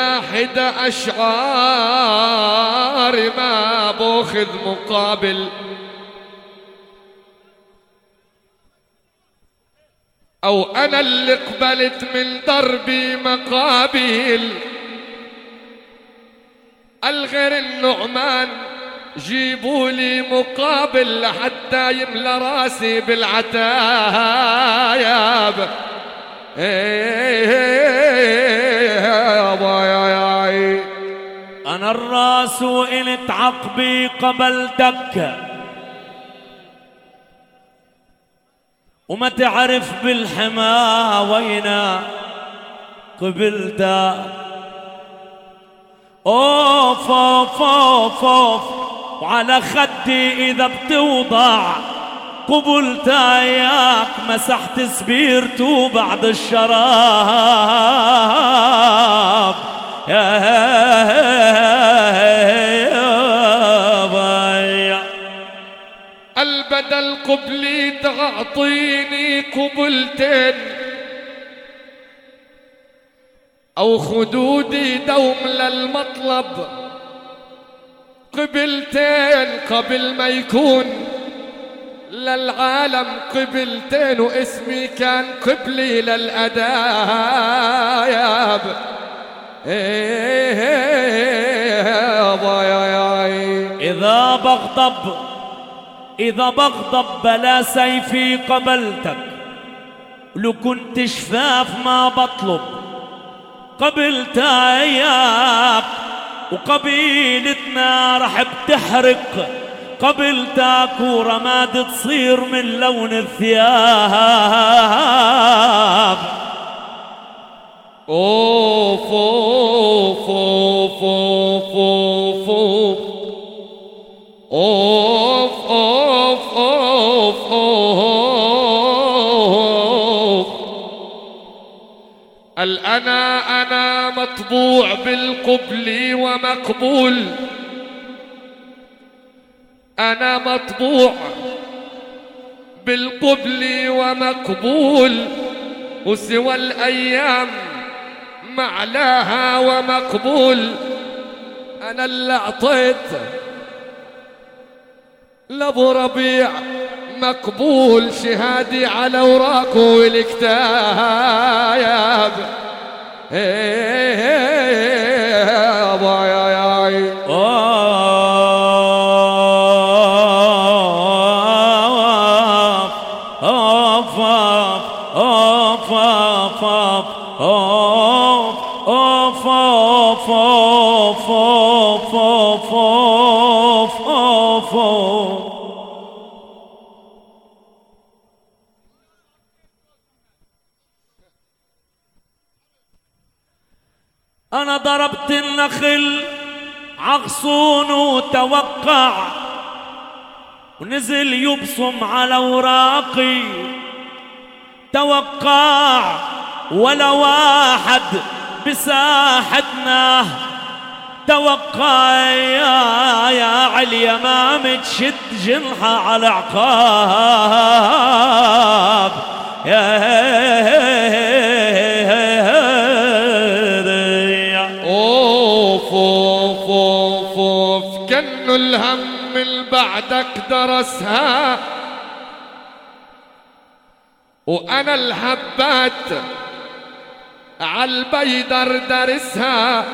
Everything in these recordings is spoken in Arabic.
حدا أشعار ما بأخذ مقابل، أو أنا اللي قبلت من دربي مقابل. الغير النعمان جيبوا لي مقابل لحتى يملى راسي بالعتايب. أنا الراس وإنت عقبي قبلتك، وما تعرف بالحما وينا قبلتك. أوف أوف أوف أوف، وعلى خدي إذا بتوضع قبلت اياك، مسحت سبيرته بعد الشراب. يا بايع البدل قبلي تعطيني قبلتين، أو خدودي دوم للمطلب قبلتين، قبل ما يكون للعالم قبلتين، واسمي كان قبلي للأدايب. إذا بغضب بلا سيفي قبلتك، لو كنت شفاف ما بطلب قبلت اياك، وقبيلتنا رح بتحرق قبلتك، ورماد تصير من لون الثياب. اوف اوف اوف اوف اوف اوف اوف اوف. أنا مطبوع بالقبل ومقبول، أنا مطبوع بالقبل ومقبول، وسوى الأيام معلاها ومقبول. أنا اللي أعطيت لأبو ربيع مقبول، شهادي على أوراقه والكتاب. أنا ضربت النخل عغصون وتوقع، ونزل يبصم على أوراقي توقع، ولا واحد بساحتنا توقع. يا عليا ما متشد جنحة على عقاب. كأنه الهم اللي بعدك درسها، وأنا الحبات عالبيدر درسها.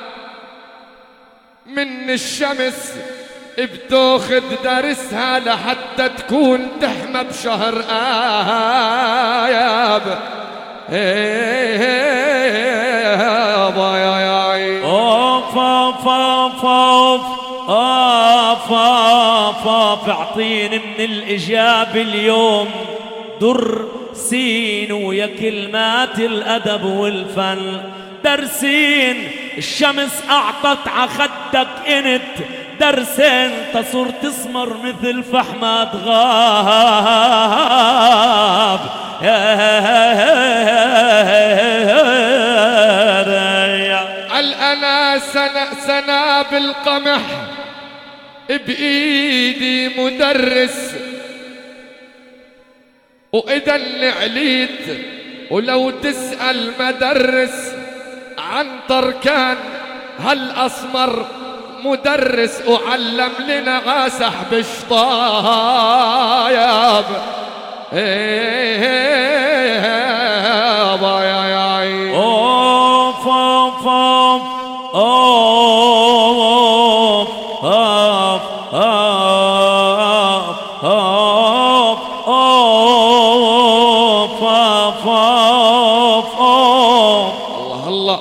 من الشمس بتاخد درسها لحتى تكون تحمى بشهر آياب. اوف اوف اوف اوف اوف اوف اوف. اعطيني من الاجابه اليوم در سين، ويا كلمات الادب والفن درسين. الشمس اعطت عخدك انت درسين، تصر تسمر مثل فحمة غاب. الأنا سنة بالقمح بإيدي مدرس، وإذا اللي عليت ولو تسأل مدرس عنتر كان هالأسمر مدرس وعلم لنا غاسح بشطايب. اوف اوف اوف اوف اوف اوف اوف الله الله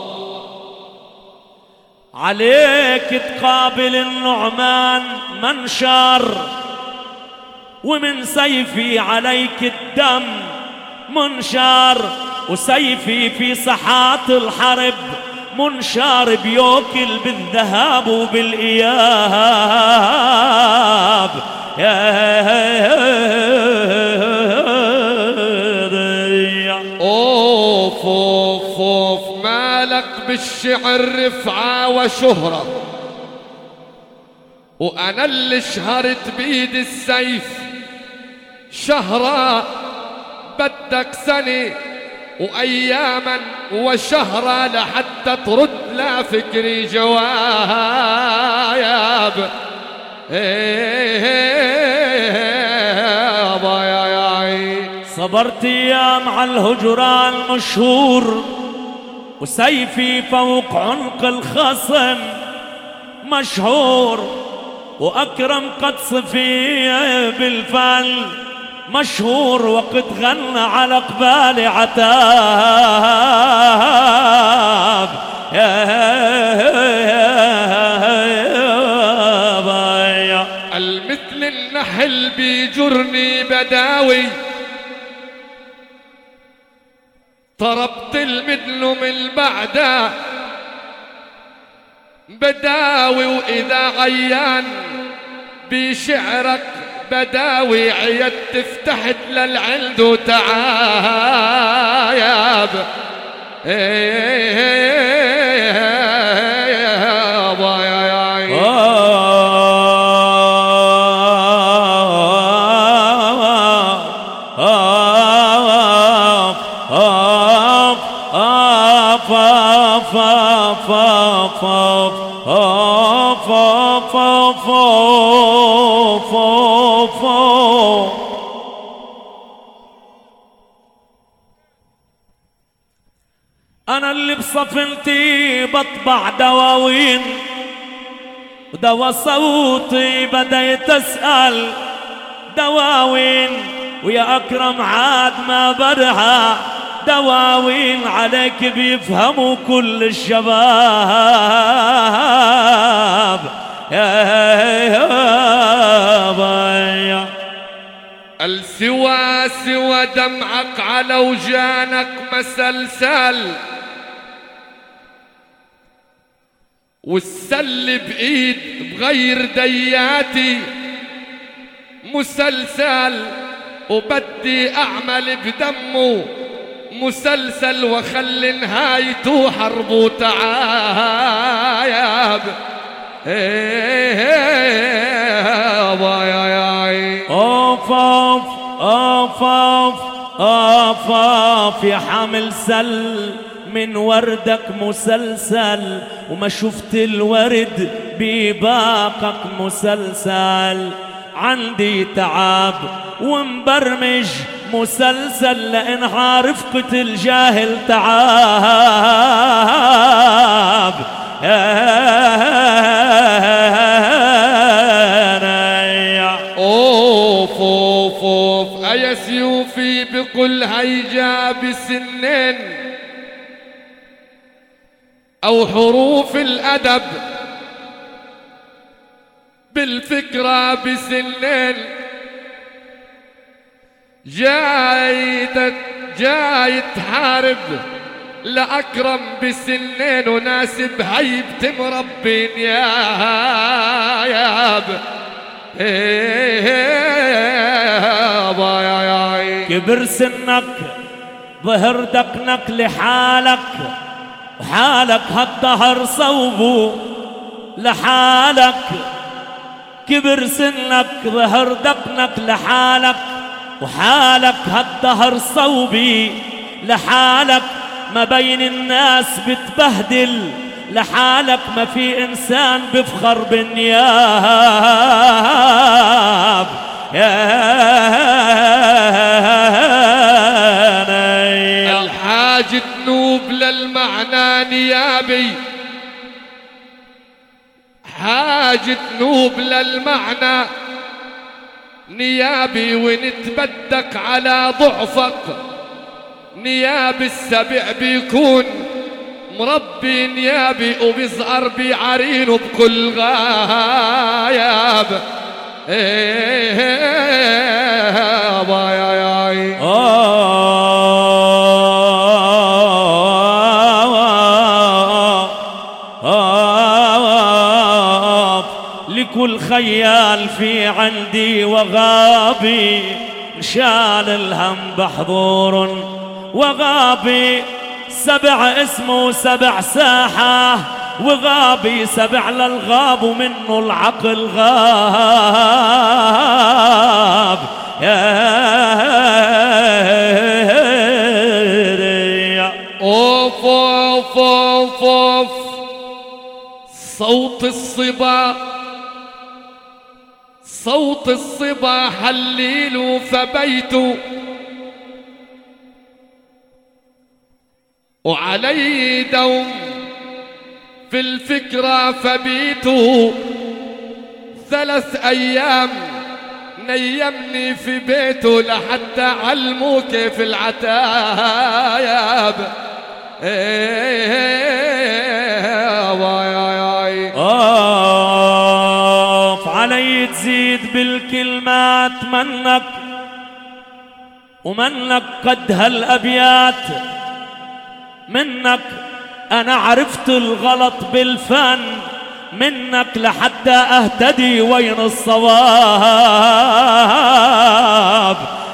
عليك تقابل النعمان منشار، ومن سيفي عليك الدم منشار، وسيفي في ساحات الحرب منشار، بيوكل بالذهب وبالإياب. اوف اوف اوف مالك بالشعر رفعة وشهرة، وانا اللي شهرت بيد السيف شهرة، بدك سنة واياما وشهرة لحتى ترد لا فكري جواب. صبرت ايام على الهجران مشهور، وسيفي فوق عنق الخصم مشهور، واكرم قدس في بالفن مشهور، وقد غنى على قبال عتاب. المثل النحل بيجرني بداوي، طربت المدن من بعده بداوي، وإذا غيان بشعرك بداوي عيدت فتحت للعلد وتعايب. أنا اللي بصفنتي بطبع دواوين، ودوا صوتي بديت أسأل دواوين، ويا أكرم عاد ما برها دواوين، عليك بيفهموا كل الشباب. يا السوى سوى دمعك على وجانك مسلسل، والسل بإيد بغير دياتي مسلسل، وبدي أعمل بدمه مسلسل، وخلي نهايته حرب وتعايب. اوف اوف اوف اوف اوف اوف يا حامل سل من وردك مسلسل، وما شفت الورد بباقك مسلسل، عندي تعب ومبرمج مسلسل، لأن عارفقة الجاهل تعاب. اوف اوف اوف ايا سيوفي بقل هيجا بسنين، او حروف الادب بالفكرة بسنين، جاي تحارب لأكرم بسنين، وناسب هيبة مربين يا ياب. كبر سنك ظهر دقنك لحالك، وحالك هالدهر صوبه لحالك. كبر سنك ظهر دقنك لحالك، وحالك هالدهر صوبي لحالك، ما بين الناس بتبهدل، لحالك ما في إنسان بفخر بالنياب. الحاج تنوب للمعنى نيابي، حاج تنوب للمعنى نيابي، ونتبدك على ضعفك. نياب السبع بيكون مربي نيابي، وبيظهر بعرينه بكل غايب. لكل خيال في عندي وغابي، شال الهم بحضور وغابي. سبع اسمه سبع ساحة، وغابي سبع للغاب، ومنه العقل غاب. اوف اوف اوف اوف، صوت الصبا، صوت الصبا حليل فبيت، وعلي دوم في الفكرة فبيت. 3 أيام نيمني في بيته، لحتى علموا كيف العتايب. علي تزيد بالكلمات منك، ومنك قد هالأبيات منك. أنا عرفت الغلط بالفن منك، لحتى أهتدي وين الصواب.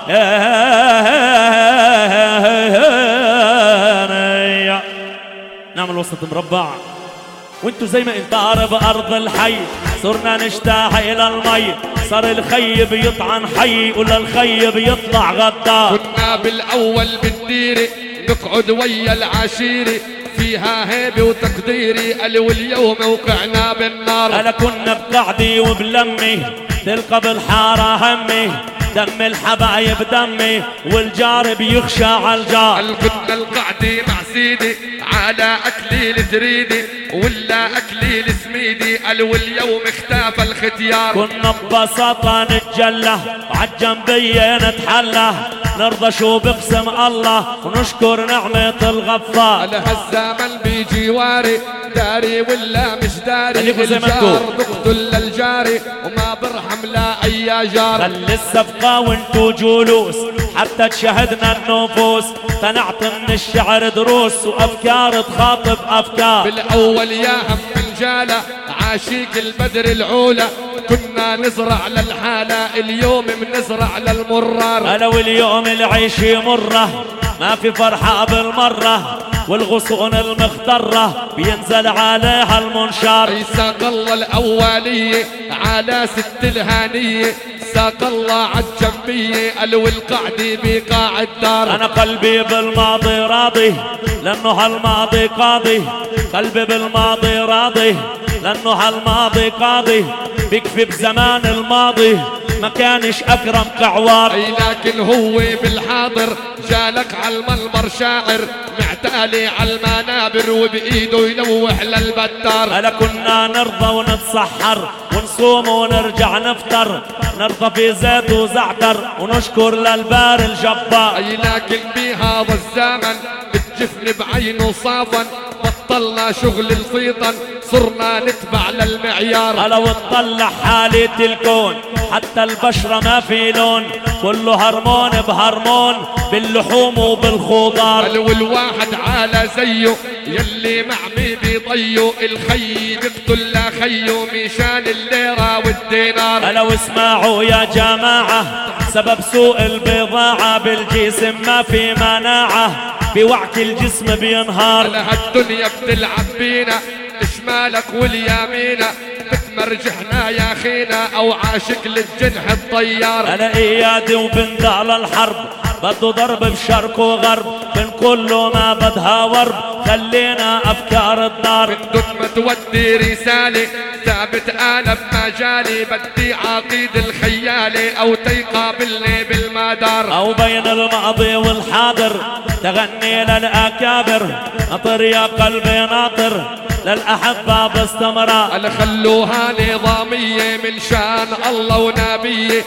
نعمل وسط مربع، وانتو زي ما انت عارف أرض الحي، صرنا نشتاق إلى المي. صار الخي بيطعن حي، ولا الخي بيطلع غدار. كنا بالأول بالديري نقعد ويا العشيري، فيها هيبة وتقديري. قال واليوم وقعنا بالنار. أنا كنا بقعدي وبلمي، تلقى بالحارة همي، دم الحبايب دمي، والجار بيخشى على الجار. قال كنا القعدي مع سيدي، على أكليل تريدي ولا أكليل سميدي. قال واليوم اختفى الختيار. كنا ببساطة نتجلى، وعالجنبية نتحلى، نرضى شو بقسم الله، ونشكر نعمة الغفار. قال هالزمن بجواري، داري ولا مش داري، الجار بقتل للجاري، وما برحم لا أي جار. خلي الصفقة وانتو جلوس، حتى تشاهدنا النفوس، تنعطي من الشعر دروس، وأفكار تخاطب أفكار. بالأول يا هم رجالة، عاشيق البدر العولة، كنا نزرع للحالة، اليوم بنزرع للمرار. أنا واليوم العيش مرة، ما في فرحة بالمرة، والغصون المخضرة بينزل عليها المنشار. ساق الله الأولية على ست الهانية، ساق الله عالجنبية. قالوا القعدي بقاع الدار. أنا قلبي بالماضي راضي، لأنه هالماضي قاضي. قلبي بالماضي راضي، لأنه هالماضي قاضي. بكفي بزمان الماضي، ما كانش أكرم كعوار. أي لكن هو بالحاضر، جالك عالمنبر شاعر، معتالي عالمنابر، وبإيده يلوح للبتار. ألا كنا نرضى ونتسحر، ونصوم ونرجع نفطر، نرضى في زيت وزعتر، ونشكر للبار الجبار. أي لكن بهذا الزمن بتجفني بعينه صافا، بطلنا شغل الفيطن، صرنا نتبع للمعيار. ألا وتطلع حالة الكون، حتى البشرة ما في لون، كله هرمون بهرمون، باللحوم وبالخضار. قالوا الواحد عالى زيه، يلي معمي بيضيه، الخي بيقتل لخيه مشان الليرة والدينار. ألا واسمعوا يا جماعة، سبب سوء البضاعة بالجسم ما في مناعة، بوعك الجسم بينهار. أنا هالدنيا بتلعب بينا، شمالك واليمينة، بتمرجحنا يا خينا، أو عاشق للجنح الطيار. أنا إيادي وبندع للحرب، بده ضرب بشرق وغرب، بنكون كله ما بدها ورد، خلينا افكار الدار. من دون ما تودي رسالة ثابت انا بمجالي، بدي عقيد الخيالي او تيقابلني بالمدار، او بين الماضي والحاضر تغني للاكابر. نطر يا قلبي ناطر للاحبة باستمرار. انا خلوها نظامية من شان الله ونبيه،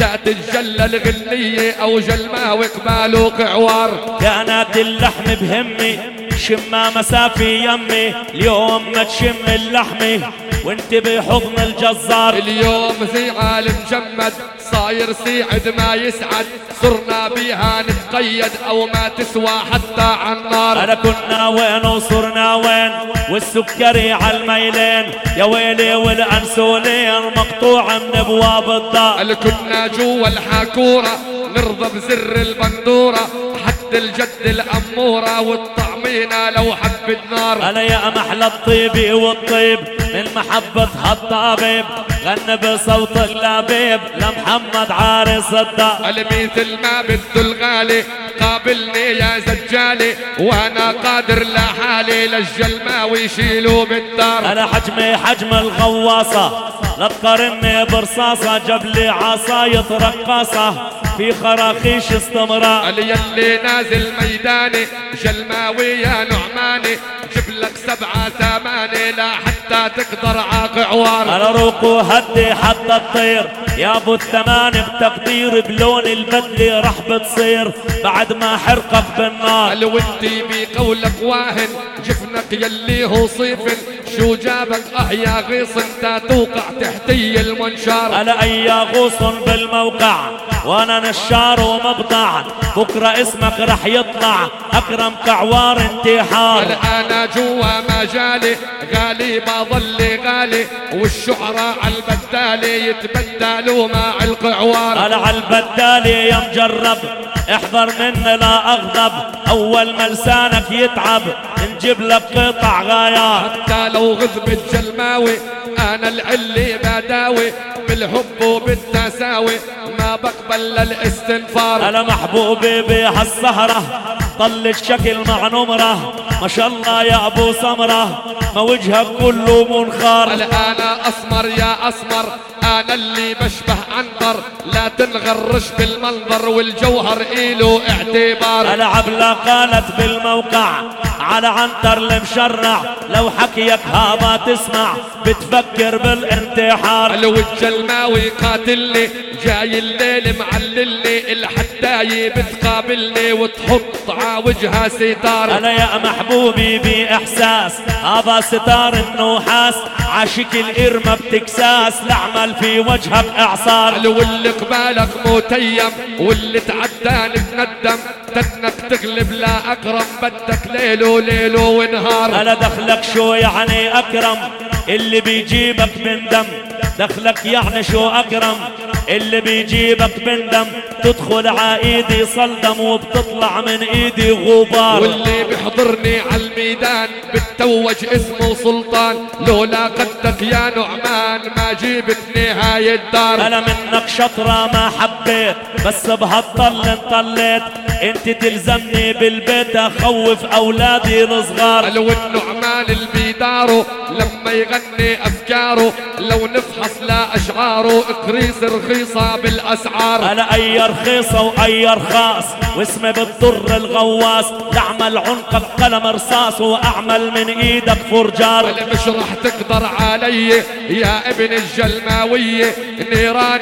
تتجلى الغنية او جلماوي قبال وقعوار. كانت اللحم بهمي شمها مسافي يمي، اليوم ما تشم اللحمة وانت بحضن الجزار. اليوم زي عالم جمد صاير سيعد ما يسعد، صرنا بيها نتقيد او ما تسوى حتى عالنار. انا كنا وين وصرنا وين والسكري عالميلين، يا ويلي والانسولين مقطوع من ابواب الدار. كنا جوا الحاكورة نرضى بزر البندورة، حد الجد الأمورة والطعمينة لو حب النار. أنا يا محلى الطيب والطيب من محبتها الطبيب، غنى بصوت اللبيب لمحمد عارس الدار. مثل ما بده الغالي قابلني يا زجالي، وانا قادر لحالي للجلماوي يشيلوا بالدار. انا حجمي حجم الغواصة لا تقارني برصاصة، جاب لي عصاية رقاصة في خراخيش استمرار. يلي نازل ميداني جلماوي يا نعماني، جيب لك 7 8 لا حتى تقدر عاق عوار. انا روق وهدي حتى الطير يا ابو الثمان بتقدير، بلون البدلة رح بتصير بعد ما حرقك بالنار. وانتي بقولك واهن جفنك يلي هو صيفن، شو جابك يا غيص انت توقع تحتي المنشار. انا اي غوص بالموقع وانا نشار ومبضع، بكره اسمك رح يطلع اكرم كعوار انتحار. انا جوا مجالي غالي بظل غالي، والشعراء عالبدالي يتبدلوا مع القعوار. انا عالبدالي يا مجرب احذر مني لا اغضب، اول ما لسانك يتعب نجيب لك قطع غيار. حتى لو غضب الجلماوي انا العلي بداوي، بالحب وبالتساوي ما بقبل للاستنفار. انا محبوبي بهالسهرة طل الشكل مع نمرة، ما شاء الله يا ابو سمرة ما وجهك كله منخار. انا اسمر يا اسمر انا اللي بشبه عنتر، لا تنغرش بالمنظر والجوهر إله اعتبار. انا عبلة قالت بالموقع على عنتر المشرع، لو حكيك هذا تسمع بتفكر بالانتحار. والجلماوي قاتلني جاي الليل معللني، الحداية بتقابلني وتحط عوجها ستار. انا يا محبوبي باحساس هذا ستار النحاس، عاشق الإرمة بتكساس لعمل في وجهك اعصار. واللي قبالك متيم واللي تعداني بندم، تنك تغلب لا اكرم بدك ليله ليله ونهار. انا دخلك شو يعني اكرم اللي بيجيبك من دم، دخلك يعني شو اكرم اللي بيجيبك من دم، تدخل عايدي صلدم وبتطلع من ايدي غبار. واللي بيحضرني عالميدان بتوج اسمه سلطان، لولا قدك يا نعمان ما جيبتني هاي الدار. انا منك شطرة ما حبيت بس بهالطل انطليت، انت تلزمني بالبيت اخوف اولادي الصغار. والنعمان اللي بيداره لما يغني افكاره، لو نفحص لا اشعاره اقريص رخيصة بالاسعار. انا اي رخيصة واي رخاص واسمي بتضر الغواص، تعمل عنقك قلم رصاص واعمل من ايدك فرجار. مش رح تقدر علي يا ابن الجلماوية، نيران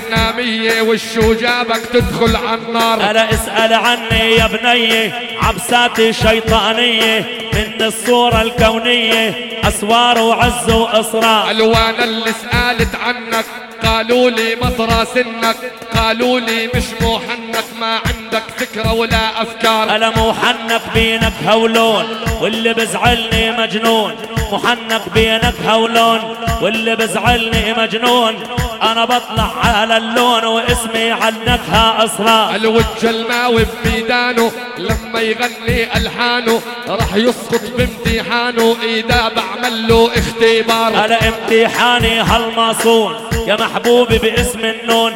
جهنمية والشو جابك تدخل عالنار. انا اسأل عني يا بني عبساتي شيطانية من الصورة الكونية، اسوار وعز واصرار. الوان اللي سألت عنك قالوا لي مطرى سنك، قالوا لي مش محنك ما عندك فكرة ولا افكار. انا محنك بينك هولون واللي بزعلني مجنون، محنك بينك هولون واللي بزعلني مجنون، انا بطلع على اللون واسمي عنكها اسرار. والجلماوي بميدانه لما يغني الحانه راح يسقط بامتحانه اذا بعمل له اختبار. انا امتحاني هالمصون يا محبوبي باسم النون، انت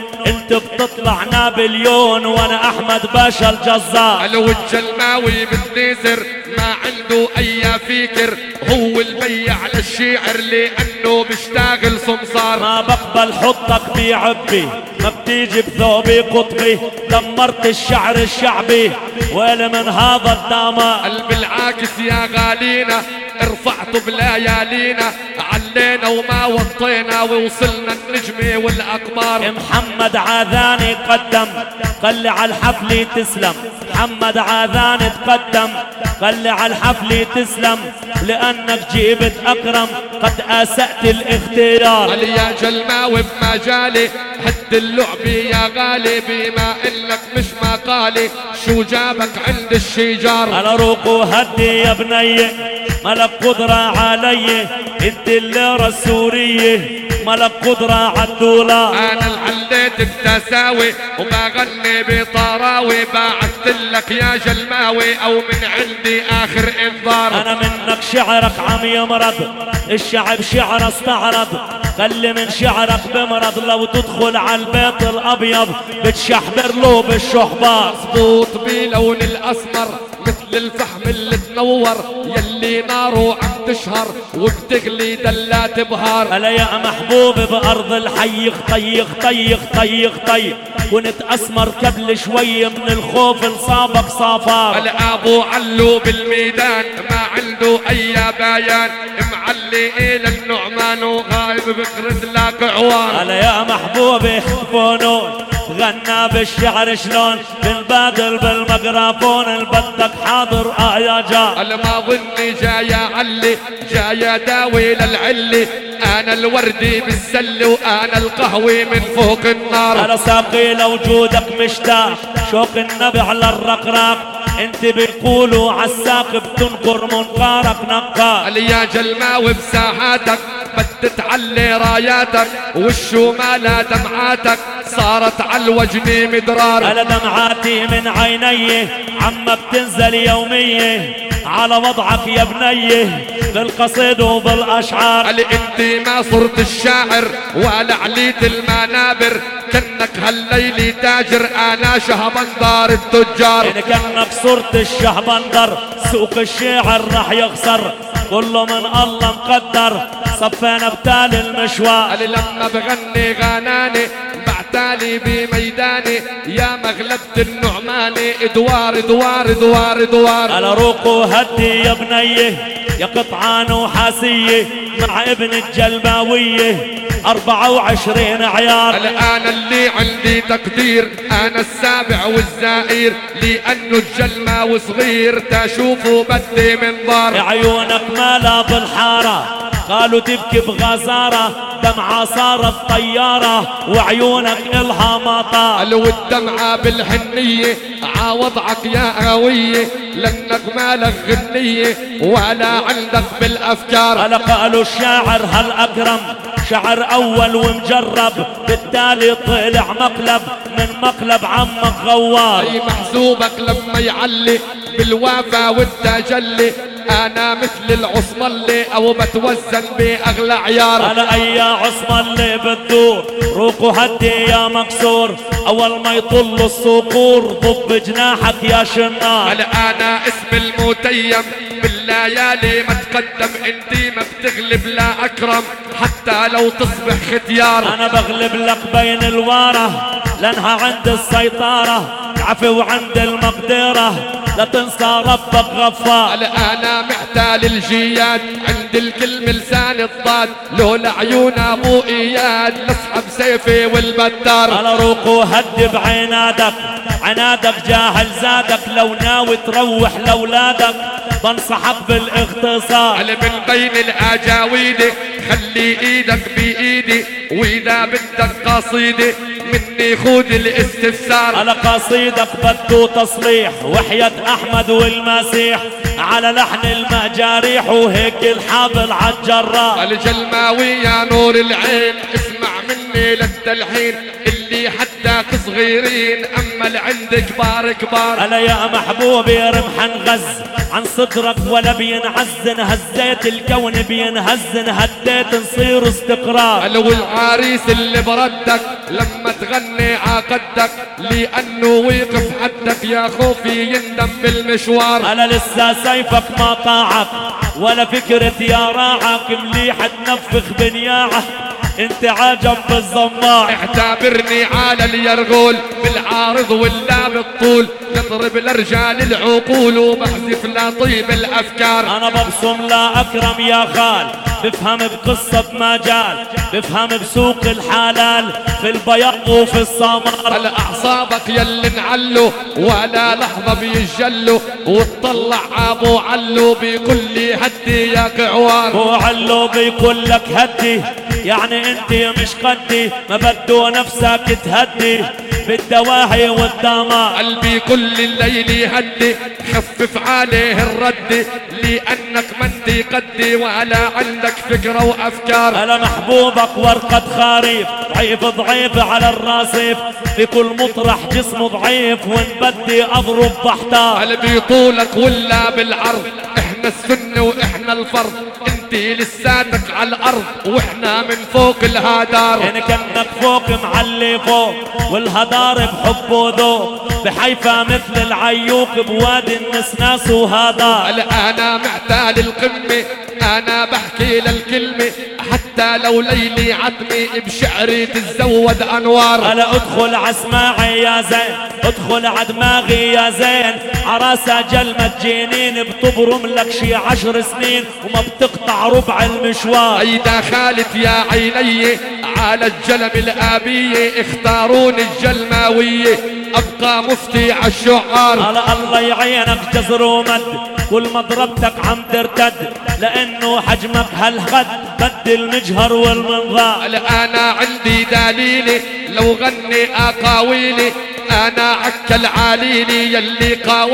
انت بتطلع نابليون وانا احمد باشا الجزار. الوجه الماوي بالنيزر ما عنده اي فكر، هو البيع للشعر لانه بيشتغل سمسار. ما بقبل حطك بعبي، ما بتيجي بثوبي قطبي، دمرت الشعر الشعبي ويلي من هذا الدمار. بالعاكس يا غالينا ارفعتوا بليالينا، علينا وما وطينا ووصلنا النجمة والأقمار. محمد عاذاني قدم قال على الحفل تسلم، محمد عاذاني تقدم قال على الحفل تسلم، لأنك جيبت أكرم قد أسأت الاختيار. قال يا جلماوي بمجالي حد اللعب يا غالي، بما إنك مش مقالي شو جابك عند الشجار. على روقو هدي يا بني ملك قدرة علي، انت الليرة السورية ملك قدرة عالدولار. انا العليت بتساوي وبغني بطراوي، بعثت لك يا جلماوي او من عندي اخر انذار. انا منك شعرك عم يمرض، الشعب شعر استعرض، خلي من شعرك بمرض، لو تدخل على البيت الابيض بتشحبر له بالشحبار. مظبوط بلون الاسمر مثل الفحم اللي تنور، يلي ناره عم تشهر وبتغلي دلات بهار. هلا يا محبوب بأرض الحي طيخ طيخ طيخ طيخ، كنت أسمر قبل شوي من الخوف لصابك صافار. هلا أبو علو بالميدان ما عنده أي بيان، معلي إلى النعمان وغايب بخرج لك عوار. هلا يا محبوب فونون غنى بالشعر شلون بنبادل بالميكروفون البدك حاضر يا جار. ما ظني جاي علي جاي داوي للعلي، انا الوردي بالسل وانا القهوي من فوق النار. انا ساقي لوجودك مشتاق شوق النبي على الرقراق، انت بيقولوا عالساق بتنقر منقارك نقار. يا جلماوي بساحاتك بدت علي راياتك، والشمالة دمعاتك صارت عالوجن مدرار. على دمعاتي من عيني عم بتنزل يومية على وضعك يا بنيه بالقصيد وبالاشعار. انت ما صرت الشاعر ولا عليت المنابر، كنك هالليلي تاجر انا شهبندر التجار. يعني كنك صرت الشهبندر سوق الشعر راح يخسر، كله من الله مقدر صفينا بتالي المشوار. لما بغني غناني بعتالي بميداني يا مغلبة النعماني، ادوار ادوار ادوار ادوار. على روقو هدي يا بنيه يا قطعان وحاسية مع ابن الجلباوية 24 عيار. الآن اللي عندي تقدير أنا السابع والزائر، لأنه الجلماوي صغير تشوفه بدي منظار. عيونك مالا بالحارة قالوا تبكي بغزارة، دمعة صارت طيارة وعيونك إلها مطار. والدمعة بالحنية عوضعك يا قوية، لأنك مالك غنية ولا عندك بالأفكار. قالوا الشاعر هالأكرم شعر أول ومجرب، بالتالي طلع مقلب من مقلب عمك غوار. أي محسوبك لما يعلي بالوافا والتجلي، انا مثل العصملي او بتوزن باغلى عيار. انا اي عصملي بتدور روقو هدي يا مكسور، اول ما يطل الصقور ضب جناحك يا شنار. انا اسم المتيم بالليالي ما تقدم، انتي ما بتغلب لا اكرم حتى لو تصبح ختيار. انا بغلب لك بين الواره لانها عند السيطره، عفو عند المقدره لا تنسى ربك غفار. انا محتال الجياد عند الكلمة لسان الضاد، لولا عيون ابو اياد نسحب سيفي والبتار. على روقو هد بعنادك عنادك جاهل زادك، لو ناوي تروح لاولادك بنصحك بالاختصار. من بين الاجاويد خلي ايدك بايدي، واذا بدك قصيدة مني خود الاستفسار. على قصيدك بده تصليح وحياة احمد والمسيح، على لحن المجاريح وهيك الحبل عالجراح. الجلماوي يا نور العين اسمع مني للتلحين، اللي حداك صغيرين اما اللي عندك كبار كبار. انا يا محبوبي رمح انغز عن صدرك ولا بينعزن، هزيت الكون بينهزن هديت نصير استقرار. والعريس اللي بردك لما تغني عقدك لأنه ويقف حدك يا خوفي يندم بالمشوار. أنا لسه سيفك ما طاعك ولا فكرة يا راعك مليح تنفخ بنياعه انت عجب بالضماع. اعتبرني على اليرغول بالعارض ولا بالطول نضرب لرجال العقول وبحذف لطيب الافكار. انا ببصم لا اكرم يا خال بفهم بقصة مجال بفهم بسوق الحلال في البياض وفي السمر. على اعصابك يلي نعلو ولا لحظة بيجلو وتطلع ابو علو بيقول لي هدي يا كعوار. ابو علو بيقول لك هدي يعني انت مش قدي ما بده نفسك تهدي بالدواهي والدمار. قلبي كل الليل يهدي خفف عليه الرد لأنك ما انت قدي ولا عندك فكرة وأفكار. أنا محبوبك ورقة خريف ضعيف على الرصيف في كل مطرح جسمه ضعيف وان بدي أضرب بحتار. قلبي طولك ولا بالعرض احنا السنة واحنا الفرض انت لساتك على الأرض واحنا من فوق الهدار. يعني كأنك فوق معلي فوق والهدار بحبه ذوق بحيفا مثل العيوق بوادي النسناس وهدار. انا معتال القمة انا بحكي للكلمة حتى لو ليلي عتمي بشعري تتزود انوار. انا ادخل عسماعي يا زين ادخل عدماغي يا زين عراسة جلمة جنين بتبرم لك شي 10 سنين وما بتقطع ربع المشوار. ايدا خالت يا عيني على الجلم الابية اختاروني الجلماوية ابقى مفتي عالشعار. على الله يعينك جزر ومد كل ما ضربتك عم ترتد لانه حجمك هالقد بدي المجهر والمنظار. انا عندي دليلي لو غني اقاويلي انا عكل عليلي يلي قاوي